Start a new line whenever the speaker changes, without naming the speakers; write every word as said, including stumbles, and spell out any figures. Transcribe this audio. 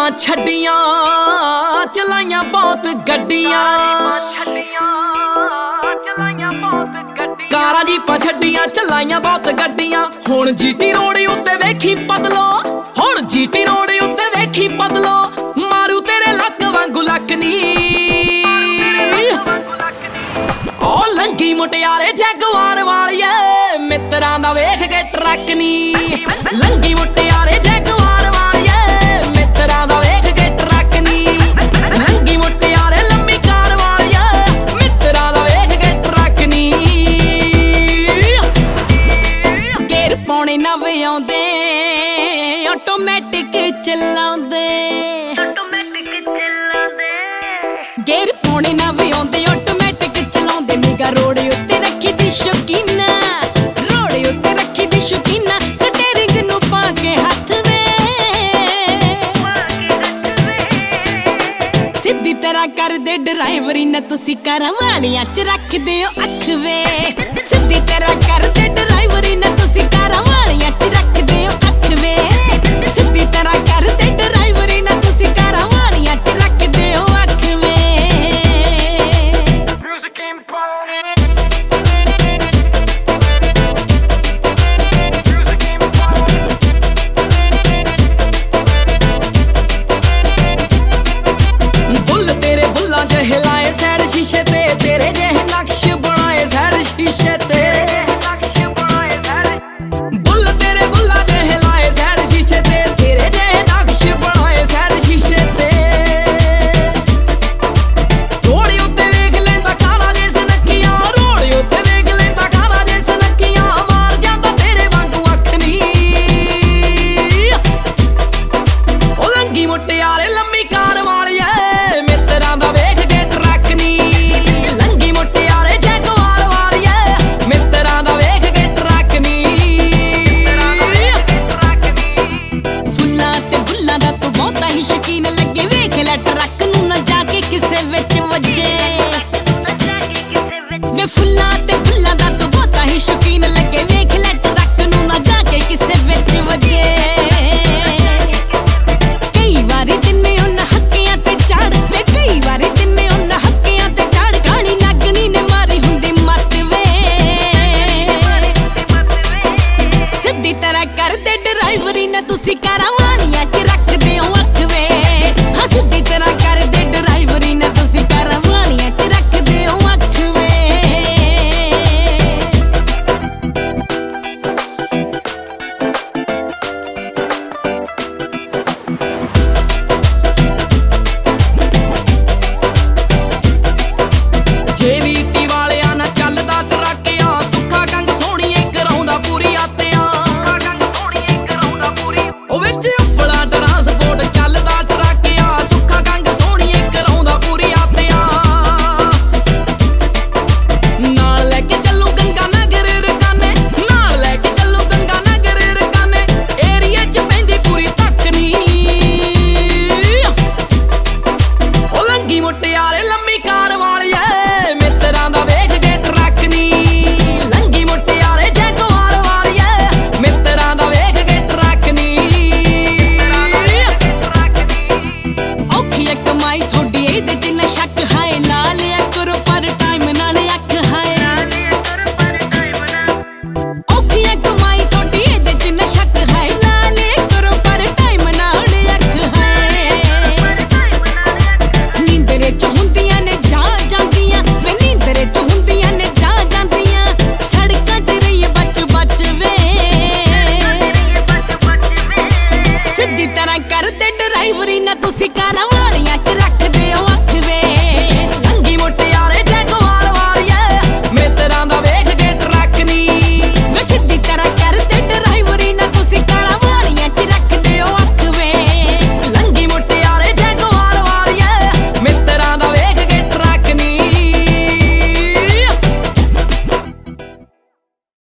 ਆਪਾਂ ਛੱਡੀਆਂ ਚਲਾਈਆਂ ਬਹੁਤ ਗੱਡੀਆਂ ਕਾਰਾਂ ਜੀਪਾਂ ਛੱਡੀਆਂ ਚਲਾਈਆਂ ਬਹੁਤ ਗੱਡੀਆਂ ਹੁਣ ਜੀਟੀ ਰੋਡ ਉੱਤੇ ਵੇਖੀ ਬਦਲੋ ਹੁਣ ਜੀਟੀ ਰੋਡ ਉੱਤੇ ਵੇਖੀ ਬਦਲੋ ਮਾਰੂ ਤੇਰੇ ਲੱਕ ਵਾਂਗੂ ਲੱਕ ਨੀ ਉਹ ਲੰਗੀ ਮੁਟਿਆਰੇ ਜੈਗਵਾਰ ਵਾਲੀਏ ਮਿੱਤਰਾਂ ਦਾ ਵੇਖ ਕੇ ਟਰੱਕ ਨੀ ਲੰਗੀ ਮੁਟਿਆਰੇ ਜੈਗਵਾਰ ਵਾਲੀਏ ਮਿੱਤਰਾਂ ਦਾ ਵੇਖ ਕੇ ਟਰੱਕ ਨੀ ਲੰਗੀ ਮੁਟਿਆਰੇ ਲੰਮੀ ਕਾਰ ਵਾਲੀਏ ਮਿੱਤਰਾਂ ਦਾ ਵੇਖ ਕੇ ਟਰੱਕ ਨੀ ਗੇਰ ਪਾਉਣੇ ਨਵੇਂ ਆਉਂਦੇ ਆਟੋਮੈਟਿਕ ਚਲਾਉਂਦੇ ਆਟੋਮੈਟਿਕ ਚਲਾਉਂਦੇ ਗੇਰ ਪਾਉਣੇ ਨਵੇਂ ਆਉਂਦੇ ਆਟੋਮੈਟਿਕ ਚਲਾਉਂਦੇ ਨਿਗਾ ਰੋਡ ਉੱਤੇ ਰੱਖੀ ਦੀ ਸ਼ੌਕੀਨਾ ਰੋਡ ਉੱਤੇ ਰੱਖੀ ਦੀ ਸ਼ੌਕੀਨਾ ਸਟੀਅਰਿੰਗ ਨੂੰ ਪਾ ਕੇ ਹੱਥ ਵੇ ਸਿੱਧੀ ਤਰ੍ਹਾਂ ਕਰਦੇ ਡਰਾਈਵਰੀ ਨਾ ਤੁਸੀਂ ਕਾਰਾਂ ਵਾਲੀਆਂ ਚ ਰੱਖਦੇ ਹੋ ਅੱਖ ਵੇ ਸਿੱਧੀ ਤਰ੍ਹਾਂ ਕਰਦੇ ਡਰਾਈਵਰੀ ਨਾ ਤੁਸੀਂ ਕਾਰਾਂ ਵਾਲੀਆਂ ਚ ਰੱਖਦੇ ਹੋ ਅੱਖ ਵੇ ਸਿੱਧੀ ਤਰ੍ਹਾਂ ਕਰਦੇ ਡਰਾਈਵਰੀ ਨਾ ਤੁਸੀਂ ਕਾਰਾਂ ਵਾਲੀਆਂ ਚ ਰੱਖਦੇ ਹੋ ਅੱਖ ਵੇ ਬੁੱਲ ਤੇਰੇ ਬੁੱਲਾਂ ਚ ਹਿਲਾਏ ਸੈਡ ਸ਼ੀਸ਼ੇ ਤੇ ਤੇਰੇ ਜਿਹੇ ਨਕਸ਼ ਬਣਾਏ ਸੈਡ ਸ਼ੀਸ਼ੇ ਤੇ ਬੁੱਲ ਤੇਰੇ ਬੁੱਲਾਂ ਚ ਹਿਲਾਏ ਸੈਡ ਸ਼ੀਸ਼ੇ ਤੇ ਤੇਰੇ ਜਿਹੇ ਨਕਸ਼ ਬਣਾਏ ਸੈਡ ਸ਼ੀਸ਼ੇ ਤੇ ਰੋੜ ਉੱਤੇ ਵੇਖ ਲੈਂਦਾ ਕਾਲਾ ਜੇ ਸਨੱਕੀਆਂ ਰੋੜ ਉੱਤੇ ਵੇਖ ਲੈਂਦਾ ਕਾਲਾ ਜੇ ਸਨੱਕੀਆਂ ਮਾਰ ਜਾਂਦਾ ਤੇਰੇ ਵਾਂਗੂ ਅੱਖ ਨੀ ਉਹ ਲੰਗੀ ਮੁਟਿਆਰੇ ਲੰਮੀ ਕਾਰ ਵਾਲੀਏ